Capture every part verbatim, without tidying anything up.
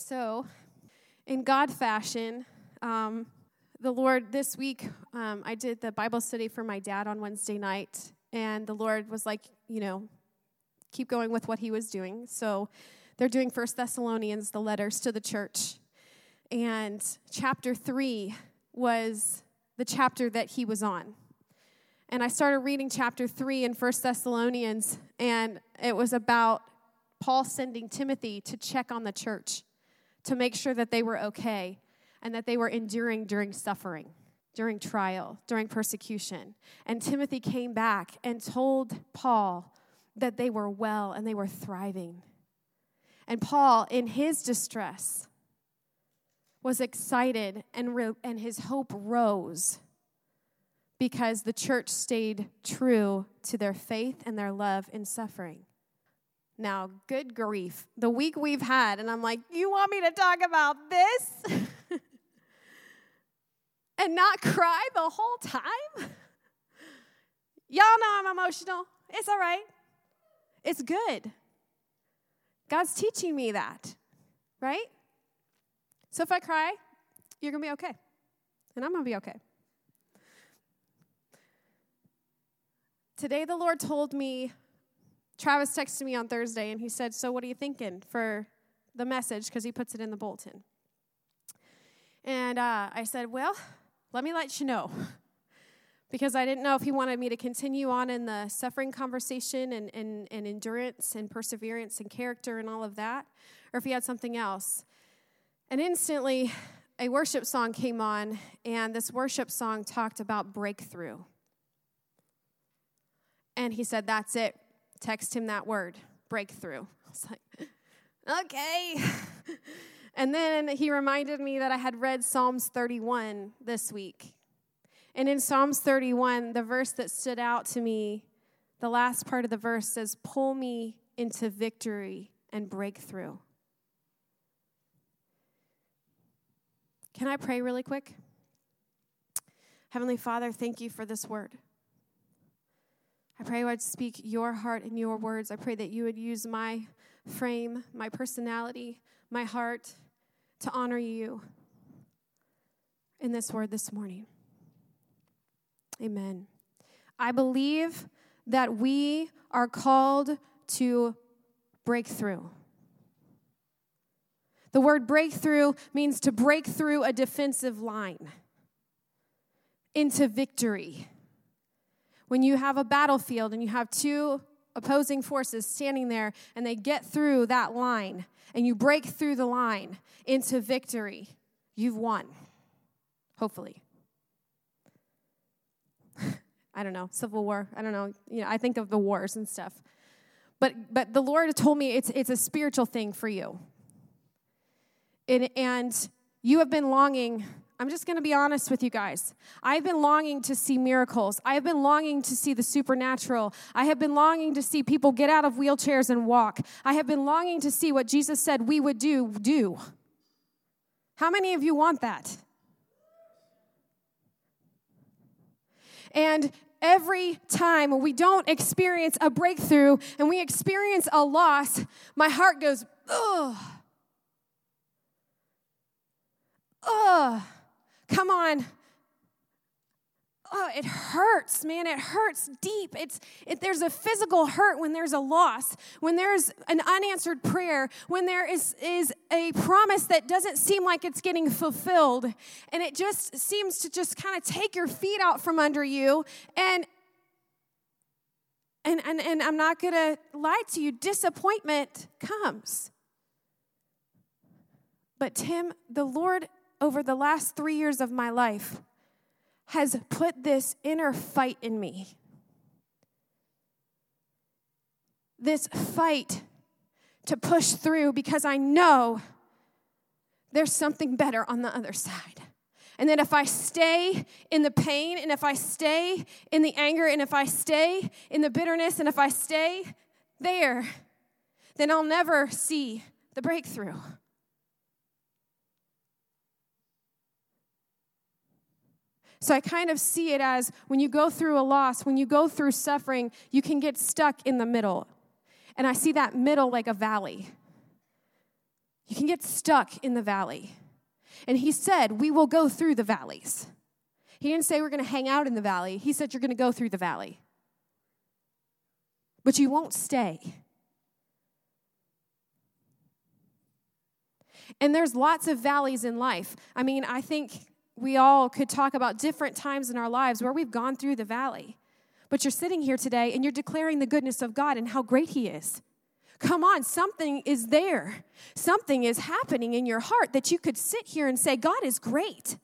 So, in God fashion, um, the Lord, this week, um, I did the Bible study for my dad on Wednesday night, and the Lord was like, you know, keep going with what he was doing. So, they're doing First Thessalonians, the letters to the church. And chapter three was the chapter that he was on. And I started reading chapter three in First Thessalonians, and it was about Paul sending Timothy to check on the church, to make sure that they were okay and that they were enduring during suffering, during trial, during persecution. And Timothy came back and told Paul that they were well and they were thriving. And Paul, in his distress, was excited and, re- and his hope rose because the church stayed true to their faith and their love in suffering. Now, good grief, the week we've had, and I'm like, you want me to talk about this? And not cry the whole time? Y'all know I'm emotional. It's all right. It's good. God's teaching me that, right? So if I cry, you're going to be okay. And I'm going to be okay. Today the Lord told me, Travis texted me on Thursday, and he said, so what are you thinking for the message? Because he puts it in the bulletin. And uh, I said, well, let me let you know. Because I didn't know if he wanted me to continue on in the suffering conversation and, and, and endurance and perseverance and character and all of that, or if he had something else. And instantly, a worship song came on, and this worship song talked about breakthrough. And he said, that's it. Text him that word, breakthrough. I was like, okay. And then he reminded me that I had read Psalms thirty-one this week. And in Psalms thirty-one, the verse that stood out to me, the last part of the verse says, pull me into victory and breakthrough. Can I pray really quick? Heavenly Father, thank you for this word. I pray I would speak your heart and your words. I pray that you would use my frame, my personality, my heart to honor you in this word this morning. Amen. I believe that we are called to break through. The word breakthrough means to break through a defensive line into victory. When you have a battlefield and you have two opposing forces standing there and they get through that line and you break through the line into victory, you've won, hopefully. I don't know, Civil War, I don't know, you know, I think of the wars and stuff. But but the Lord told me it's it's a spiritual thing for you. It, and you have been longing, I'm just going to be honest with you guys. I've been longing to see miracles. I have been longing to see the supernatural. I have been longing to see people get out of wheelchairs and walk. I have been longing to see what Jesus said we would do, do. How many of you want that? And every time we don't experience a breakthrough and we experience a loss, my heart goes, ugh. Ugh. Come on. Oh, it hurts, man. It hurts deep. It's it, there's a physical hurt when there's a loss, when there's an unanswered prayer, when there is, is a promise that doesn't seem like it's getting fulfilled, and it just seems to just kind of take your feet out from under you. And and and, and I'm not going to lie to you, disappointment comes. But Tim, the Lord, over the last three years of my life, has put this inner fight in me. This fight to push through because I know there's something better on the other side. And that if I stay in the pain, and if I stay in the anger, and if I stay in the bitterness, and if I stay there, then I'll never see the breakthrough. So I kind of see it as when you go through a loss, when you go through suffering, you can get stuck in the middle. And I see that middle like a valley. You can get stuck in the valley. And he said, we will go through the valleys. He didn't say we're going to hang out in the valley. He said you're going to go through the valley. But you won't stay. And there's lots of valleys in life. I mean, I think we all could talk about different times in our lives where we've gone through the valley. But you're sitting here today and you're declaring the goodness of God and how great he is. Come on, something is there. Something is happening in your heart that you could sit here and say, God is great.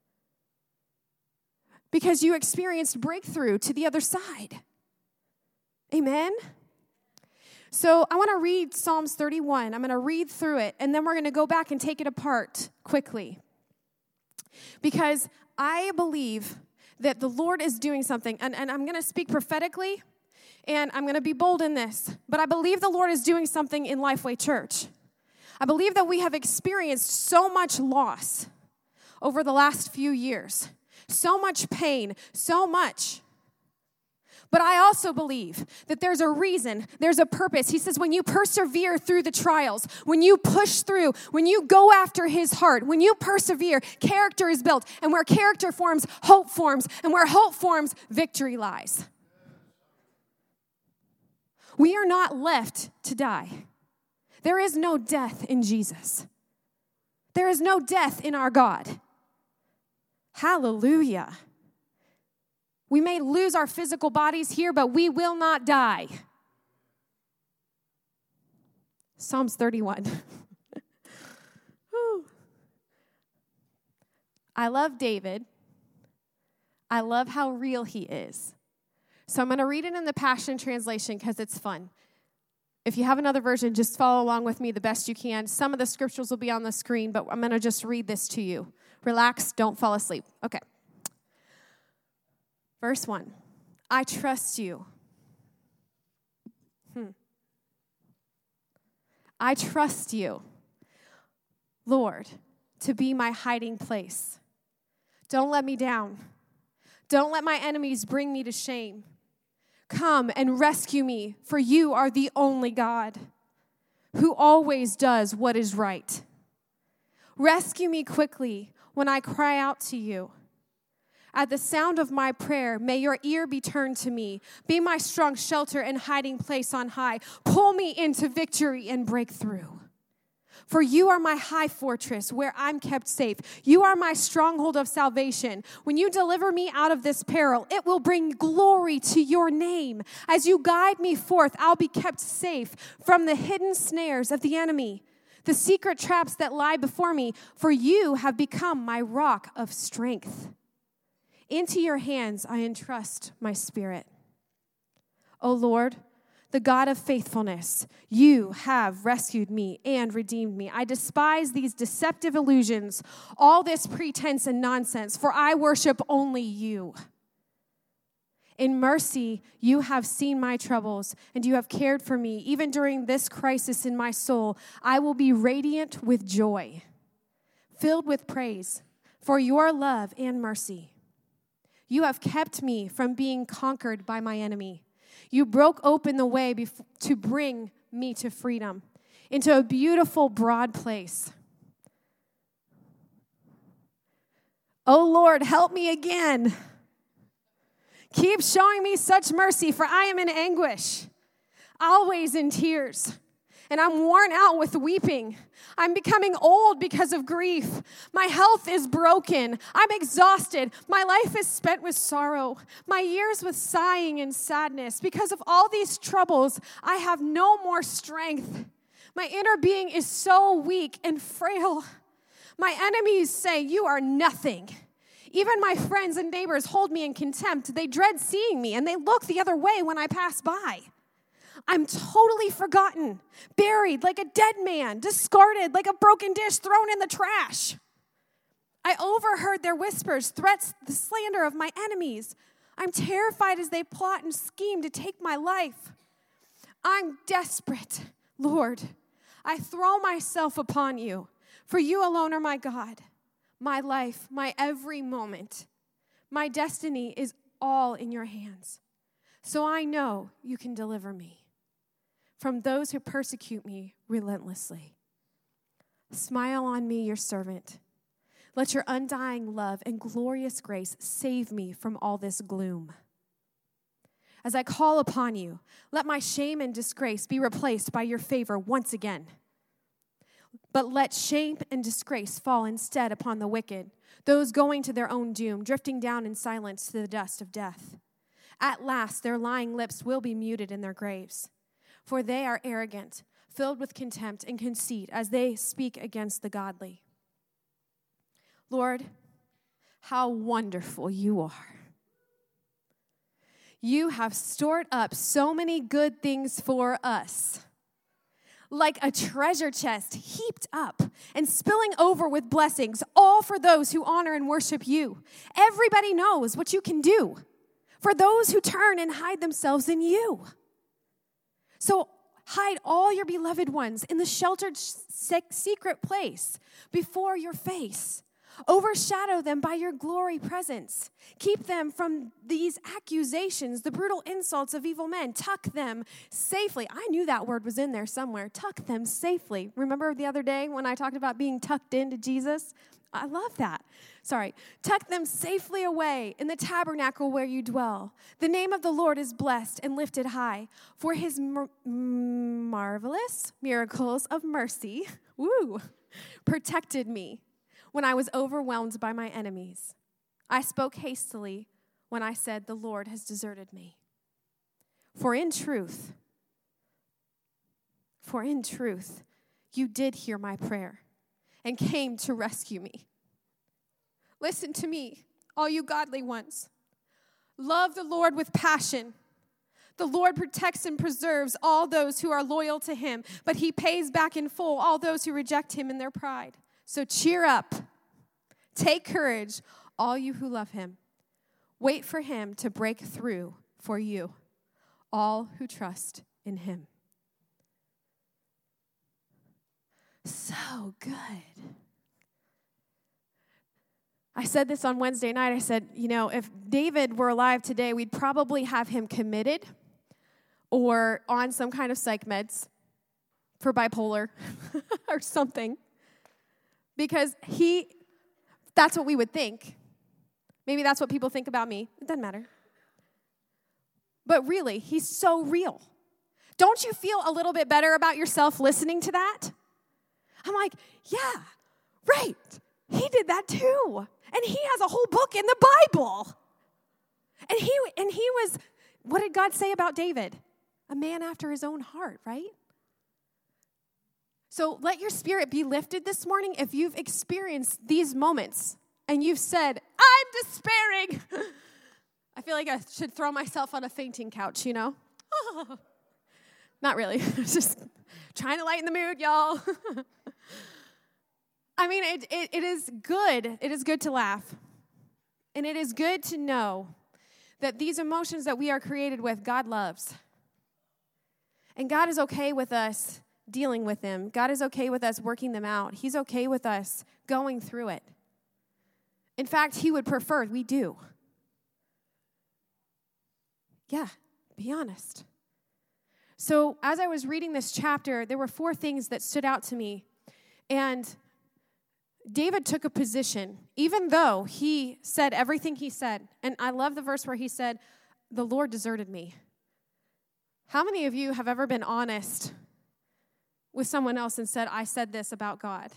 Because you experienced breakthrough to the other side. Amen? So I want to read Psalms thirty-one. I'm going to read through it, and then we're going to go back and take it apart quickly. Because I believe that the Lord is doing something, and, and I'm going to speak prophetically, and I'm going to be bold in this, but I believe the Lord is doing something in Lifeway Church. I believe that we have experienced so much loss over the last few years, so much pain, so much. But I also believe that there's a reason, there's a purpose. He says when you persevere through the trials, when you push through, when you go after his heart, when you persevere, character is built. And where character forms, hope forms. And where hope forms, victory lies. We are not left to die. There is no death in Jesus. There is no death in our God. Hallelujah. We may lose our physical bodies here, but we will not die. Psalms thirty-one. I love David. I love how real he is. So I'm going to read it in the Passion Translation because it's fun. If you have another version, just follow along with me the best you can. Some of the scriptures will be on the screen, but I'm going to just read this to you. Relax, don't fall asleep. Okay. Verse one, I trust you. Hmm. I trust you, Lord, to be my hiding place. Don't let me down. Don't let my enemies bring me to shame. Come and rescue me, for you are the only God who always does what is right. Rescue me quickly when I cry out to you. At the sound of my prayer, may your ear be turned to me. Be my strong shelter and hiding place on high. Pull me into victory and breakthrough. For you are my high fortress where I'm kept safe. You are my stronghold of salvation. When you deliver me out of this peril, it will bring glory to your name. As you guide me forth, I'll be kept safe from the hidden snares of the enemy, the secret traps that lie before me, for you have become my rock of strength. Into your hands I entrust my spirit. O Lord, the God of faithfulness, you have rescued me and redeemed me. I despise these deceptive illusions, all this pretense and nonsense, for I worship only you. In mercy, you have seen my troubles, and you have cared for me. Even during this crisis in my soul, I will be radiant with joy, filled with praise for your love and mercy. You have kept me from being conquered by my enemy. You broke open the way bef- to bring me to freedom, into a beautiful, broad place. Oh Lord, help me again. Keep showing me such mercy, for I am in anguish, always in tears. And I'm worn out with weeping. I'm becoming old because of grief. My health is broken. I'm exhausted. My life is spent with sorrow. My years with sighing and sadness. Because of all these troubles, I have no more strength. My inner being is so weak and frail. My enemies say, you are nothing. Even my friends and neighbors hold me in contempt. They dread seeing me, and they look the other way when I pass by. I'm totally forgotten, buried like a dead man, discarded like a broken dish thrown in the trash. I overheard their whispers, threats, the slander of my enemies. I'm terrified as they plot and scheme to take my life. I'm desperate, Lord. I throw myself upon you, for you alone are my God, my life, my every moment. My destiny is all in your hands, so I know you can deliver me from those who persecute me relentlessly. Smile on me, your servant. Let your undying love and glorious grace save me from all this gloom. As I call upon you, let my shame and disgrace be replaced by your favor once again. But let shame and disgrace fall instead upon the wicked, those going to their own doom, drifting down in silence to the dust of death. At last, their lying lips will be muted in their graves, for they are arrogant, filled with contempt and conceit as they speak against the godly. Lord, how wonderful you are. You have stored up so many good things for us, like a treasure chest heaped up and spilling over with blessings, all for those who honor and worship you. Everybody knows what you can do for those who turn and hide themselves in you. So hide all your beloved ones in the sheltered secret place before your face. Overshadow them by your glory presence. Keep them from these accusations, the brutal insults of evil men. Tuck them safely. I knew that word was in there somewhere. Tuck them safely. Remember the other day when I talked about being tucked into Jesus? I love that. Sorry. Tuck them safely away in the tabernacle where you dwell. The name of the Lord is blessed and lifted high, for his mar- marvelous miracles of mercy, woo, protected me when I was overwhelmed by my enemies. I spoke hastily when I said, the Lord has deserted me. For in truth, for in truth, you did hear my prayer and came to rescue me. Listen to me, all you godly ones. Love the Lord with passion. The Lord protects and preserves all those who are loyal to him, but he pays back in full all those who reject him in their pride. So cheer up. Take courage, all you who love him. Wait for him to break through for you, all who trust in him. So good. I said this on Wednesday night. I said, you know, if David were alive today, we'd probably have him committed or on some kind of psych meds for bipolar or something. Because he, that's what we would think. Maybe that's what people think about me. It doesn't matter. But really, he's so real. Don't you feel a little bit better about yourself listening to that? I'm like, yeah, right. He did that too. And he has a whole book in the Bible. And he and he was, what did God say about David? A man after his own heart, right? So let your spirit be lifted this morning if you've experienced these moments and you've said, I'm despairing. I feel like I should throw myself on a fainting couch, you know? Oh. Not really. Just trying to lighten the mood, y'all. I mean, it, it, it is good. It is good to laugh. And it is good to know that these emotions that we are created with, God loves. And God is okay with us dealing with them. God is okay with us working them out. He's okay with us going through it. In fact, he would prefer we do. Yeah, be honest. So as I was reading this chapter, there were four things that stood out to me. And David took a position, even though he said everything he said. And I love the verse where he said, the Lord deserted me. How many of you have ever been honest with someone else and said, I said this about God?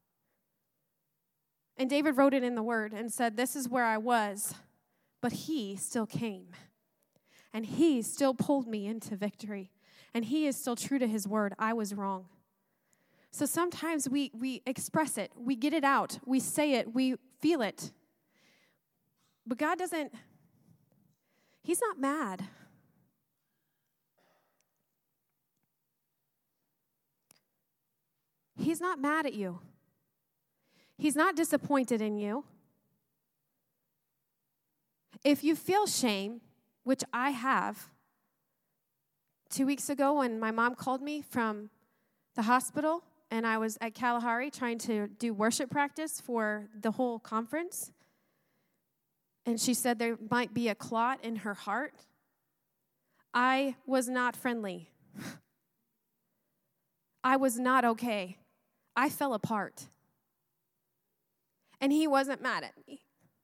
And David wrote it in the word and said, this is where I was, but he still came. And he still pulled me into victory. And he is still true to his word. I was wrong. So sometimes we, we express it. We get it out. We say it. We feel it. But God doesn't, he's not mad. He's not mad at you. He's not disappointed in you. If you feel shame, which I have, two weeks ago when my mom called me from the hospital and I was at Kalahari trying to do worship practice for the whole conference, and she said there might be a clot in her heart, I was not friendly. I was not okay. I fell apart. And he wasn't mad at me.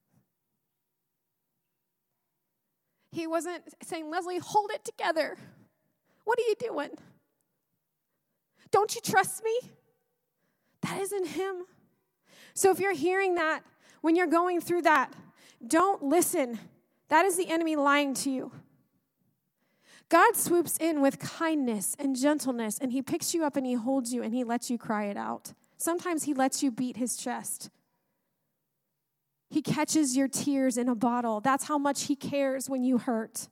He wasn't saying, Leslie, hold it together. What are you doing? Don't you trust me? That isn't him. So if you're hearing that, when you're going through that, don't listen. That is the enemy lying to you. God swoops in with kindness and gentleness, and he picks you up and he holds you and he lets you cry it out. Sometimes he lets you beat his chest. He catches your tears in a bottle. That's how much he cares when you hurt.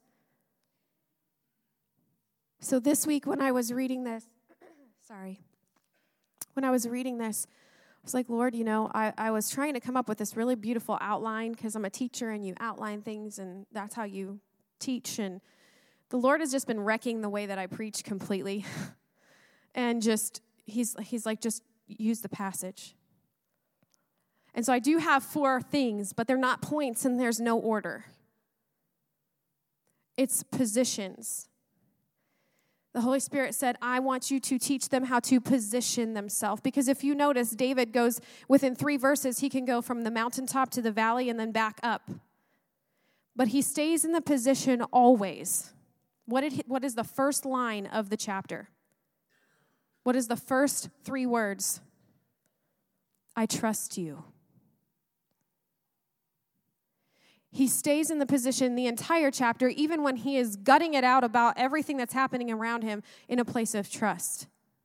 So this week when I was reading this, sorry, when I was reading this, I was like, Lord, you know, I, I was trying to come up with this really beautiful outline because I'm a teacher and you outline things and that's how you teach. And the Lord has just been wrecking the way that I preach completely. and just, he's he's like, just use the passage. And so I do have four things, but they're not points and there's no order. It's positions. The Holy Spirit said, I want you to teach them how to position themselves. Because if you notice, David goes, within three verses, he can go from the mountaintop to the valley and then back up. But he stays in the position always. What, did he, what is the first line of the chapter? What is the first three words? I trust you. He stays in the position the entire chapter, even when he is gutting it out about everything that's happening around him, in a place of trust.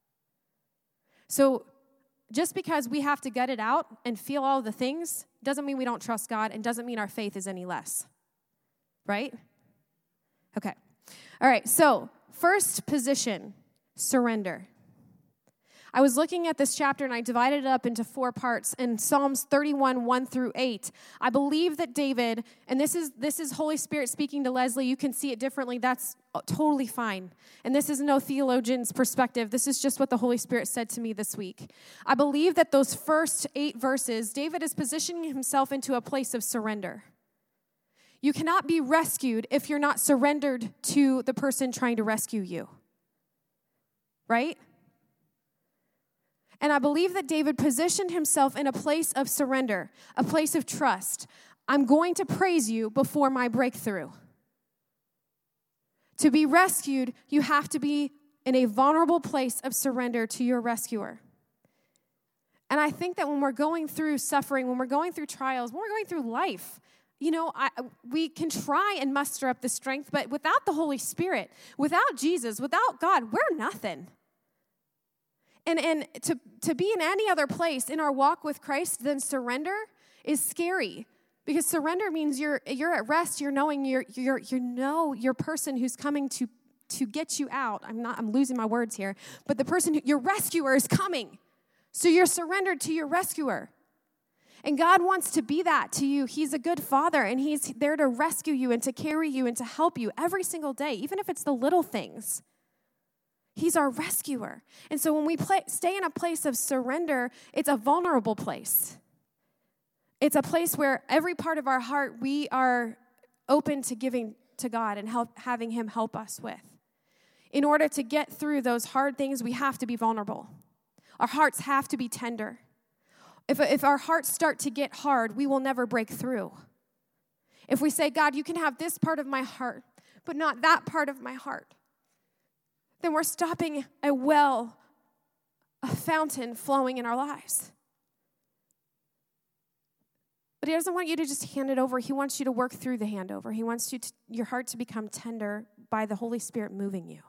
So just because we have to gut it out and feel all the things doesn't mean we don't trust God and doesn't mean our faith is any less. Right? Okay. All right, so first position, surrender. I was looking at this chapter, and I divided it up into four parts. In Psalms thirty-one, one through eight, I believe that David, and this is this is Holy Spirit speaking to Leslie. You can see it differently. That's totally fine. And this is no theologian's perspective. This is just what the Holy Spirit said to me this week. I believe that those first eight verses, David is positioning himself into a place of surrender. You cannot be rescued if you're not surrendered to the person trying to rescue you. Right? And I believe that David positioned himself in a place of surrender, a place of trust. I'm going to praise you before my breakthrough. To be rescued, you have to be in a vulnerable place of surrender to your rescuer. And I think that when we're going through suffering, when we're going through trials, when we're going through life, you know, I, we can try and muster up the strength, but without the Holy Spirit, without Jesus, without God, we're nothing. And and to, to be in any other place in our walk with Christ than surrender is scary. Because surrender means you're you're at rest, you're knowing you're you're you know your person who's coming to to get you out. I'm not I'm losing my words here, but the person who, your rescuer is coming. So you're surrendered to your rescuer. And God wants to be that to you. He's a good father, and he's there to rescue you and to carry you and to help you every single day, even if it's the little things. He's our rescuer. And so when we play, stay in a place of surrender, it's a vulnerable place. It's a place where every part of our heart we are open to giving to God and help, having him help us with. In order to get through those hard things, we have to be vulnerable. Our hearts have to be tender. If, if our hearts start to get hard, we will never break through. If we say, God, you can have this part of my heart, but not that part of my heart, then we're stopping a well, a fountain flowing in our lives. But he doesn't want you to just hand it over. He wants you to work through the handover. He wants you to, your heart to become tender by the Holy Spirit moving you.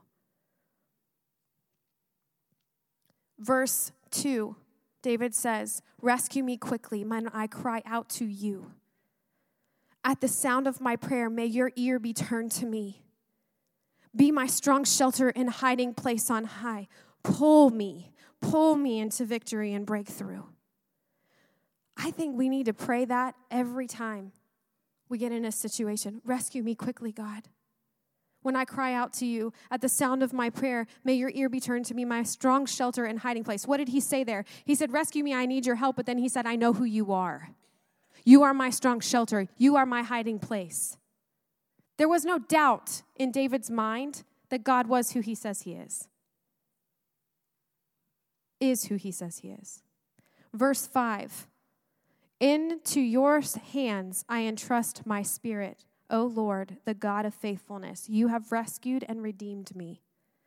Verse two, David says, rescue me quickly when I cry out to you. At the sound of my prayer, may your ear be turned to me. Be my strong shelter and hiding place on high. Pull me, pull me into victory and breakthrough. I think we need to pray that every time we get in a situation. Rescue me quickly, God. When I cry out to you at the sound of my prayer, may your ear be turned to me, my strong shelter and hiding place. What did he say there? He said, rescue me, I need your help. But then he said, I know who you are. You are my strong shelter. You are my hiding place. There was no doubt in David's mind that God was who he says he is. is who he says he is. Verse five, into your hands I entrust my spirit, O Lord, the God of faithfulness. You have rescued and redeemed me.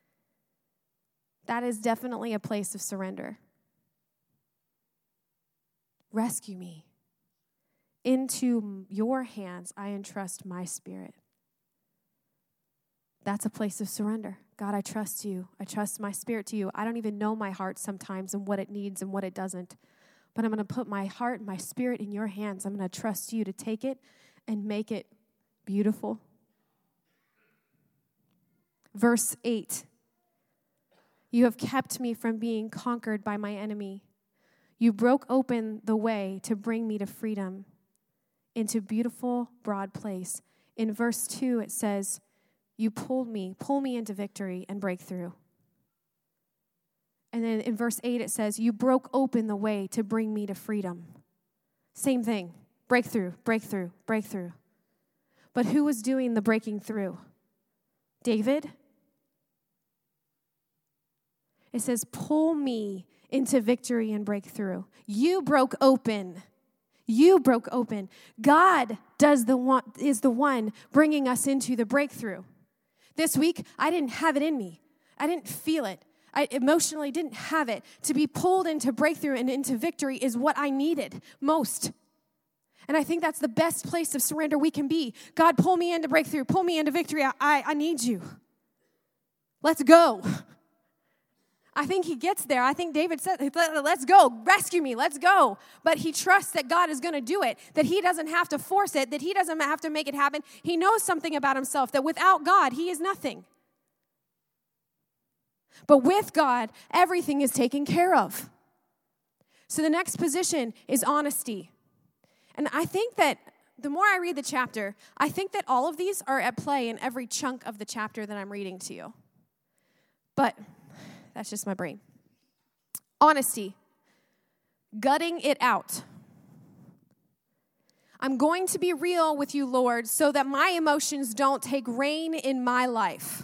That is definitely a place of surrender. Rescue me. Into your hands I entrust my spirit. That's a place of surrender. God, I trust you. I trust my spirit to you. I don't even know my heart sometimes and what it needs and what it doesn't. But I'm going to put my heart and my spirit in your hands. I'm going to trust you to take it and make it beautiful. Verse eight. You have kept me from being conquered by my enemy. You broke open the way to bring me to freedom, into beautiful, broad place. In verse two, it says, you pulled me, pull me into victory and breakthrough. And then in verse eight, it says, you broke open the way to bring me to freedom. Same thing, breakthrough, breakthrough, breakthrough. But who was doing the breaking through? David? It says, pull me into victory and breakthrough. You broke open. You broke open. God does the one, is the one bringing us into the breakthrough. This week, I didn't have it in me. I didn't feel it. I emotionally didn't have it. To be pulled into breakthrough and into victory is what I needed most. And I think that's the best place of surrender we can be. God, pull me into breakthrough. Pull me into victory. I, I, I need you. Let's go. I think he gets there. I think David said, let's go. Rescue me. Let's go. But he trusts that God is going to do it, that he doesn't have to force it, that he doesn't have to make it happen. He knows something about himself, that without God, he is nothing. But with God, everything is taken care of. So the next position is honesty. And I think that the more I read the chapter, I think that all of these are at play in every chunk of the chapter that I'm reading to you. But that's just my brain. Honesty. Gutting it out. I'm going to be real with you, Lord, so that my emotions don't take reign in my life.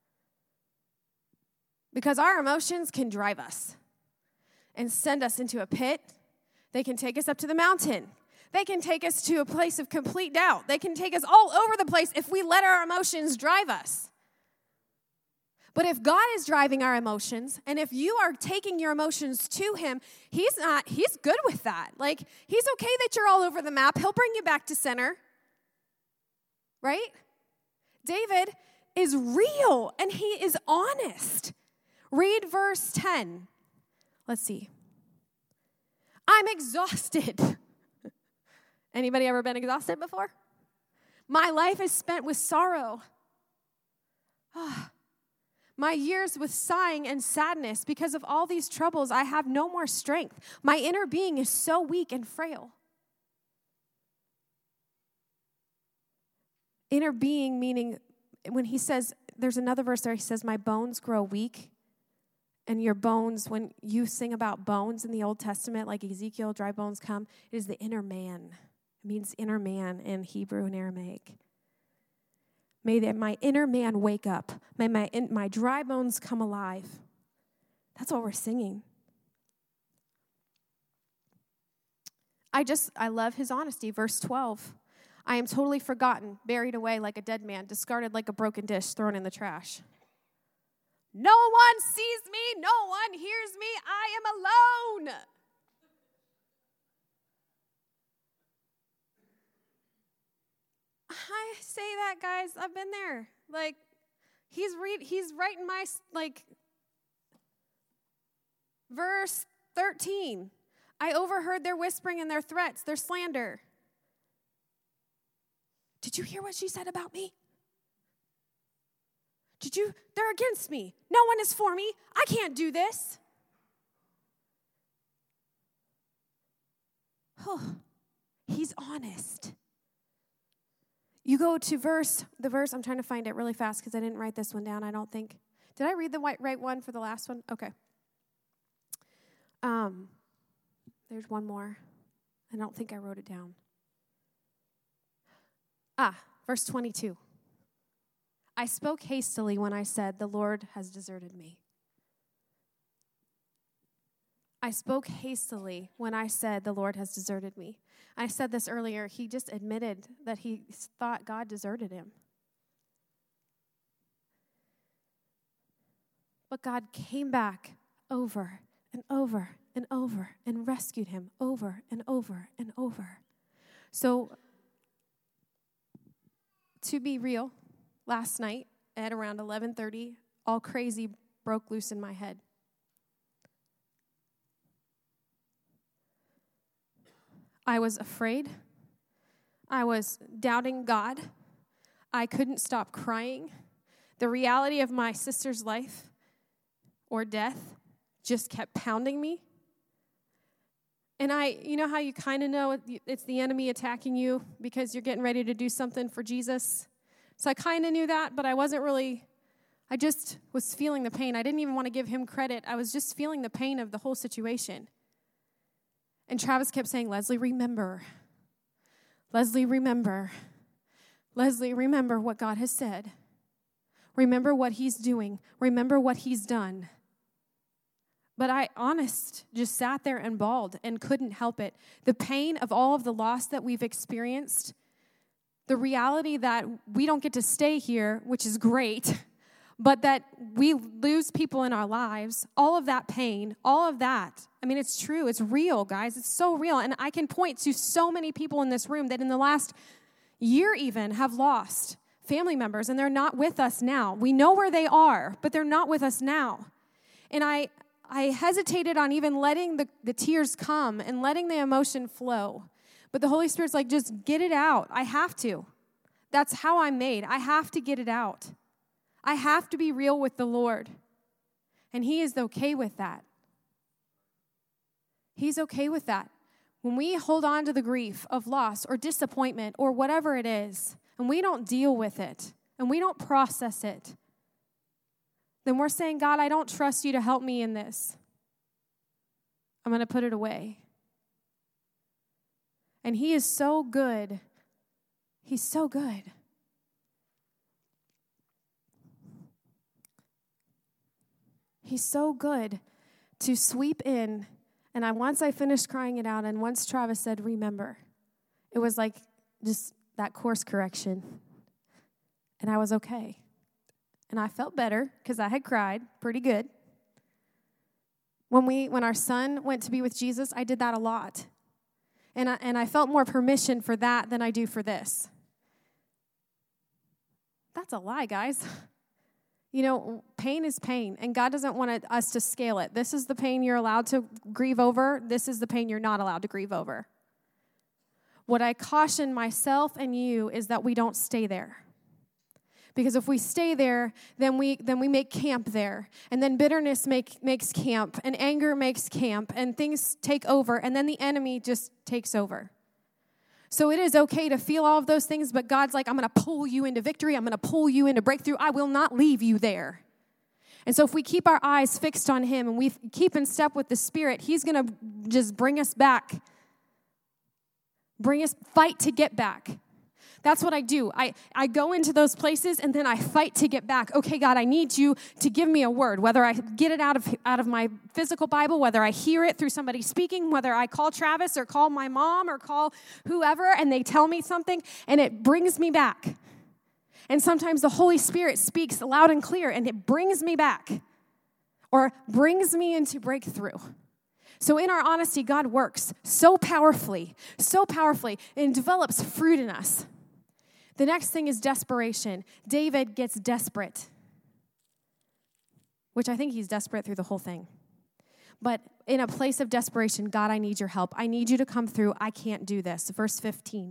Because our emotions can drive us and send us into a pit. They can take us up to the mountain. They can take us to a place of complete doubt. They can take us all over the place if we let our emotions drive us. But if God is driving our emotions, and if you are taking your emotions to him, he's not, he's good with that. Like, he's okay that you're all over the map. He'll bring you back to center. Right? David is real, and he is honest. Read verse ten. Let's see. I'm exhausted. Anybody ever been exhausted before? My life is spent with sorrow. Ah. My years with sighing and sadness. Because of all these troubles, I have no more strength. My inner being is so weak and frail. Inner being meaning, when he says, there's another verse there, he says, my bones grow weak. And your bones, when you sing about bones in the Old Testament, like Ezekiel, dry bones come, it is the inner man. It means inner man in Hebrew and Aramaic. May the, my inner man wake up. May my, in, my dry bones come alive. That's what we're singing. I just, I love his honesty. Verse twelve. I am totally forgotten, buried away like a dead man, discarded like a broken dish, thrown in the trash. No one sees me. No one hears me. I am alone. I say that, guys. I've been there. Like, he's read. He's writing my, like, verse thirteen. I overheard their whispering and their threats, their slander. Did you hear what she said about me? Did you? They're against me. No one is for me. I can't do this. Oh, he's honest. You go to verse, the verse, I'm trying to find it really fast because I didn't write this one down, I don't think. Did I read the white, right one for the last one? Okay. Um, there's one more. I don't think I wrote it down. Ah, verse twenty-two. I spoke hastily when I said, the Lord has deserted me. I spoke hastily when I said the Lord has deserted me. I said this earlier. He just admitted that he thought God deserted him. But God came back over and over and over and rescued him over and over and over. So, to be real, last night at around eleven thirty, all crazy broke loose in my head. I was afraid. I was doubting God. I couldn't stop crying. The reality of my sister's life or death just kept pounding me. And I, you know how you kind of know it's the enemy attacking you because you're getting ready to do something for Jesus? So I kind of knew that, but I wasn't really, I just was feeling the pain. I didn't even want to give him credit. I was just feeling the pain of the whole situation. And Travis kept saying, Leslie, remember. Leslie, remember. Leslie, remember what God has said. Remember what he's doing. Remember what he's done. But I, honest, just sat there and bawled and couldn't help it. The pain of all of the loss that we've experienced, the reality that we don't get to stay here, which is great, but that we lose people in our lives, all of that pain, all of that. I mean, it's true. It's real, guys. It's so real. And I can point to so many people in this room that in the last year even have lost family members, and they're not with us now. We know where they are, but they're not with us now. And I I hesitated on even letting the, the tears come and letting the emotion flow. But the Holy Spirit's like, just get it out. I have to. That's how I'm made. I have to get it out. I have to be real with the Lord. And he is okay with that. He's okay with that. When we hold on to the grief of loss or disappointment or whatever it is, and we don't deal with it, and we don't process it, then we're saying, God, I don't trust you to help me in this. I'm going to put it away. And he is so good. He's so good. He's so good to sweep in. And I once I finished crying it out, and once Travis said, remember, it was like just that course correction. And I was okay. And I felt better because I had cried pretty good. When we, when our son went to be with Jesus, I did that a lot. And I, and I felt more permission for that than I do for this. That's a lie, guys. You know, pain is pain, and God doesn't want us to scale it. This is the pain you're allowed to grieve over. This is the pain you're not allowed to grieve over. What I caution myself and you is that we don't stay there. Because if we stay there, then we then we make camp there. And then bitterness make, makes camp, and anger makes camp, and things take over, and then the enemy just takes over. So it is okay to feel all of those things, but God's like, I'm going to pull you into victory. I'm going to pull you into breakthrough. I will not leave you there. And so if we keep our eyes fixed on him and we keep in step with the Spirit, he's going to just bring us back. Bring us, fight to get back. That's what I do. I, I go into those places and then I fight to get back. Okay, God, I need you to give me a word, whether I get it out of out of my physical Bible, whether I hear it through somebody speaking, whether I call Travis or call my mom or call whoever and they tell me something and it brings me back. And sometimes the Holy Spirit speaks loud and clear and it brings me back or brings me into breakthrough. So in our honesty, God works so powerfully, so powerfully, and develops fruit in us. The next thing is desperation. David gets desperate, which I think he's desperate through the whole thing. But in a place of desperation, God, I need your help. I need you to come through. I can't do this. Verse fifteen.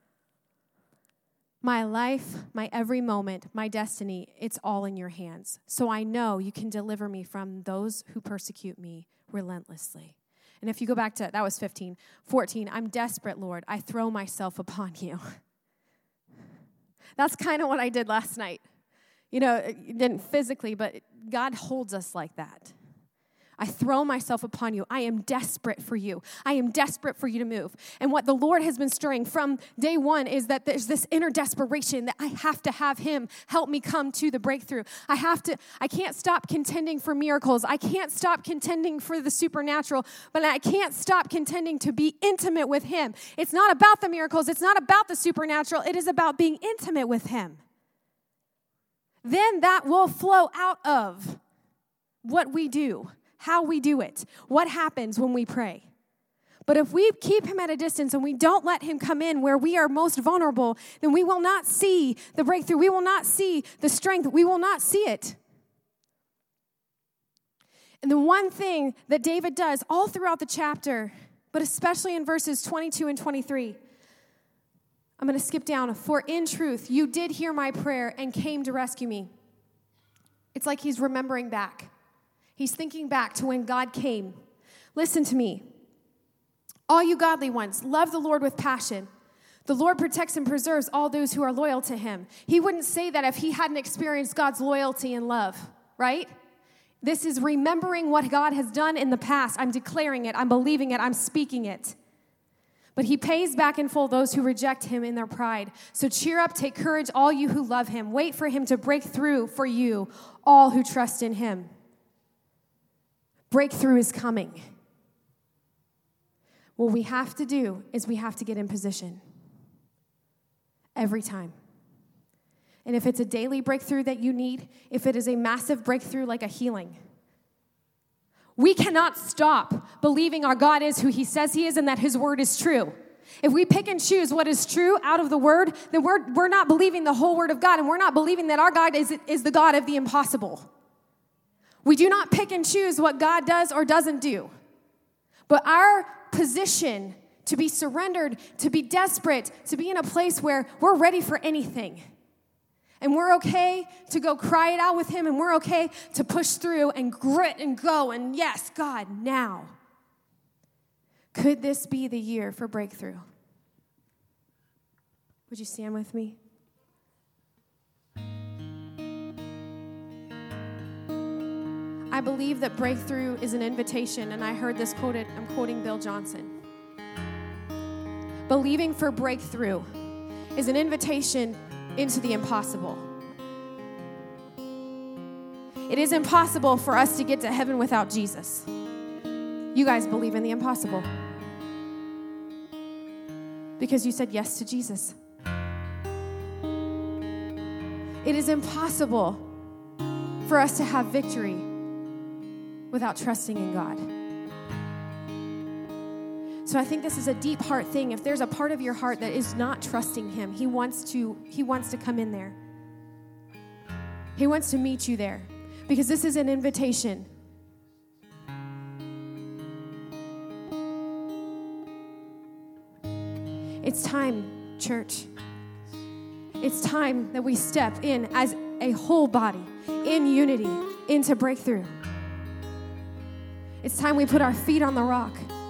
My life, my every moment, my destiny, it's all in your hands. So I know you can deliver me from those who persecute me relentlessly. And if you go back to, that was fifteen. fourteen, I'm desperate, Lord. I throw myself upon you. That's kind of what I did last night. You know, it didn't physically, but God holds us like that. I throw myself upon you. I am desperate for you. I am desperate for you to move. And what the Lord has been stirring from day one is that there's this inner desperation that I have to have him help me come to the breakthrough. I have to, I can't stop contending for miracles. I can't stop contending for the supernatural, but I can't stop contending to be intimate with him. It's not about the miracles. It's not about the supernatural. It is about being intimate with him. Then that will flow out of what we do. How we do it, what happens when we pray. But if we keep him at a distance and we don't let him come in where we are most vulnerable, then we will not see the breakthrough. We will not see the strength. We will not see it. And the one thing that David does all throughout the chapter, but especially in verses twenty-two and twenty-three, I'm going to skip down. For in truth, you did hear my prayer and came to rescue me. It's like he's remembering back. He's thinking back to when God came. Listen to me. All you godly ones, love the Lord with passion. The Lord protects and preserves all those who are loyal to him. He wouldn't say that if he hadn't experienced God's loyalty and love, right? This is remembering what God has done in the past. I'm declaring it. I'm believing it. I'm speaking it. But he pays back in full those who reject him in their pride. So cheer up, take courage, all you who love him. Wait for him to break through for you, all who trust in him. Breakthrough is coming. What we have to do is we have to get in position every time. And if it's a daily breakthrough that you need, if it is a massive breakthrough like a healing, we cannot stop believing our God is who he says he is and that his word is true. If we pick and choose what is true out of the word, then we're, we're not believing the whole word of God, and we're not believing that our God is, is the God of the impossible. We do not pick and choose what God does or doesn't do. But our position to be surrendered, to be desperate, to be in a place where we're ready for anything. And we're okay to go cry it out with him, and we're okay to push through and grit and go. And yes, God, now. Could this be the year for breakthrough? Would you stand with me? I believe that breakthrough is an invitation, and I heard this quoted, I'm quoting Bill Johnson. Believing for breakthrough is an invitation into the impossible. It is impossible for us to get to heaven without Jesus. You guys believe in the impossible because you said yes to Jesus. It is impossible for us to have victory without trusting in God. So I think this is a deep heart thing. If there's a part of your heart that is not trusting him, he wants to, he wants to come in there. He wants to meet you there because this is an invitation. It's time, church. It's time that we step in as a whole body, in unity, into breakthrough. It's time we put our feet on the rock.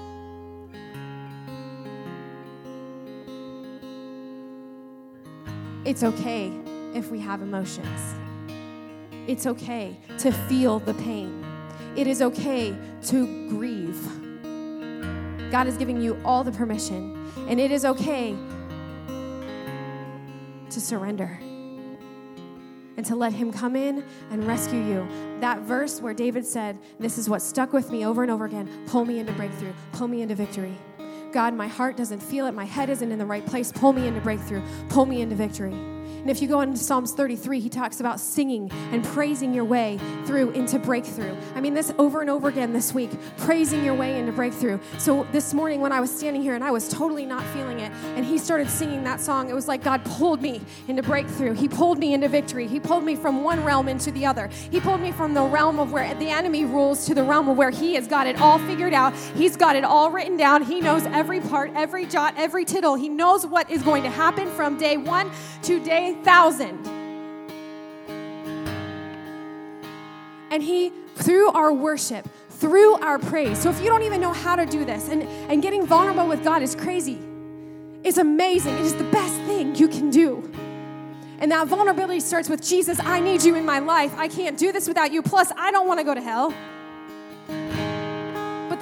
It's okay if we have emotions. It's okay to feel the pain. It is okay to grieve. God is giving you all the permission, and it is okay to surrender and to let him come in and rescue you. That verse where David said, this is what stuck with me over and over again, pull me into breakthrough, pull me into victory. God, my heart doesn't feel it, my head isn't in the right place, pull me into breakthrough, pull me into victory. And if you go into Psalms thirty-three, he talks about singing and praising your way through into breakthrough. I mean, this over and over again this week, praising your way into breakthrough. So this morning when I was standing here and I was totally not feeling it, and he started singing that song, it was like God pulled me into breakthrough. He pulled me into victory. He pulled me from one realm into the other. He pulled me from the realm of where the enemy rules to the realm of where he has got it all figured out. He's got it all written down. He knows every part, every jot, every tittle. He knows what is going to happen from day one to day thousand. And he, through our worship, through our praise. So if you don't even know how to do this, and, and getting vulnerable with God is crazy. It's amazing. It is the best thing you can do. And that vulnerability starts with, Jesus, I need you in my life. I can't do this without you. Plus, I don't want to go to hell.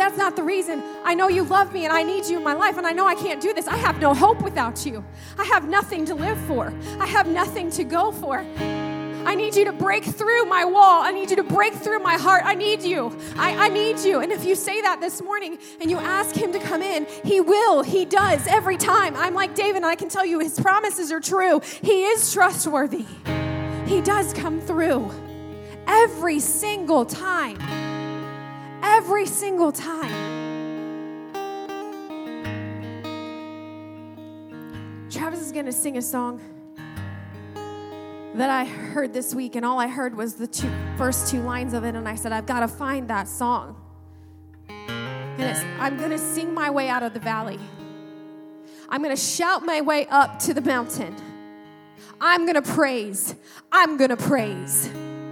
that's not the reason. I know you love me and I need you in my life, and I know I can't do this. I have no hope without you. I have nothing to live for. I have nothing to go for. I need you to break through my wall. I need you to break through my heart. I need you. I, I need you. And if you say that this morning and you ask him to come in, he will. He does every time. I'm like David, and I can tell you his promises are true. He is trustworthy. He does come through every single time. Every single time. Travis is going to sing a song that I heard this week, and all I heard was the two, first two lines of it, and I said, I've got to find that song. And it's, I'm going to sing my way out of the valley. I'm going to shout my way up to the mountain. I'm going to praise. I'm going to praise.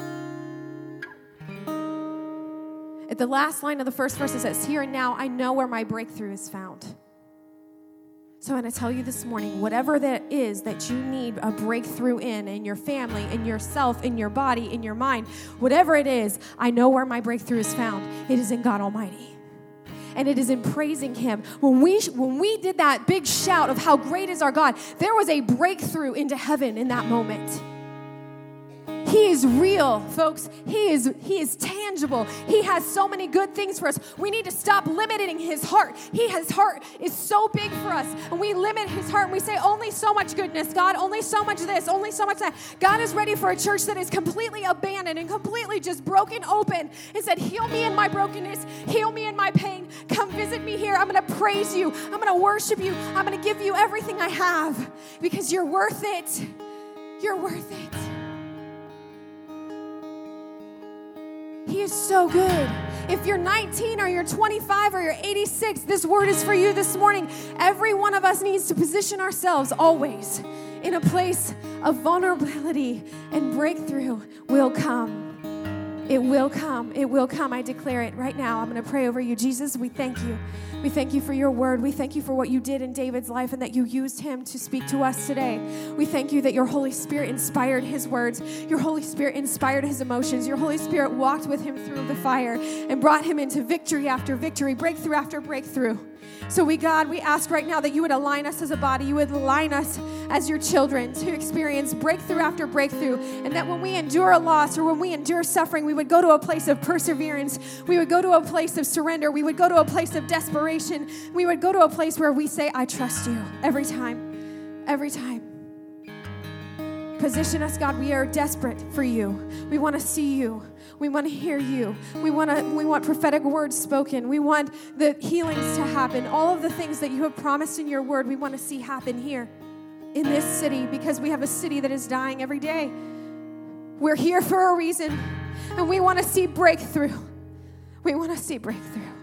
At the last line of the first verse, it says, here and now, I know where my breakthrough is found. So I'm going to tell you this morning, whatever that is that you need a breakthrough in, in your family, in yourself, in your body, in your mind, whatever it is, I know where my breakthrough is found. It is in God Almighty. And it is in praising him. When we, when we did that big shout of how great is our God, there was a breakthrough into heaven in that moment. He is real, folks. He is, he is tangible. He has so many good things for us. We need to stop limiting his heart. He, his heart is so big for us. And we limit his heart and we say, only so much goodness, God, only so much this, only so much that. God is ready for a church that is completely abandoned and completely just broken open and said, heal me in my brokenness. Heal me in my pain. Come visit me here. I'm going to praise you. I'm going to worship you. I'm going to give you everything I have because you're worth it. You're worth it. He is so good. If you're nineteen or you're twenty-five or you're eighty-six, this word is for you this morning. Every one of us needs to position ourselves always in a place of vulnerability, and breakthrough will come. It will come. It will come. I declare it right now. I'm going to pray over you. Jesus, we thank you. We thank you for your word. We thank you for what you did in David's life and that you used him to speak to us today. We thank you that your Holy Spirit inspired his words. Your Holy Spirit inspired his emotions. Your Holy Spirit walked with him through the fire and brought him into victory after victory, breakthrough after breakthrough. So we, God, we ask right now that you would align us as a body. You would align us as your children to experience breakthrough after breakthrough. And that when we endure a loss or when we endure suffering, we would go to a place of perseverance. We would go to a place of surrender. We would go to a place of desperation. We would go to a place where we say, I trust you every time, every time. Position us, God. We are desperate for you. We want to see you. We want to hear you. We want to. We want prophetic words spoken. We want the healings to happen. All of the things that you have promised in your word, we want to see happen here in this city because we have a city that is dying every day. We're here for a reason, and we want to see breakthrough. We want to see breakthrough.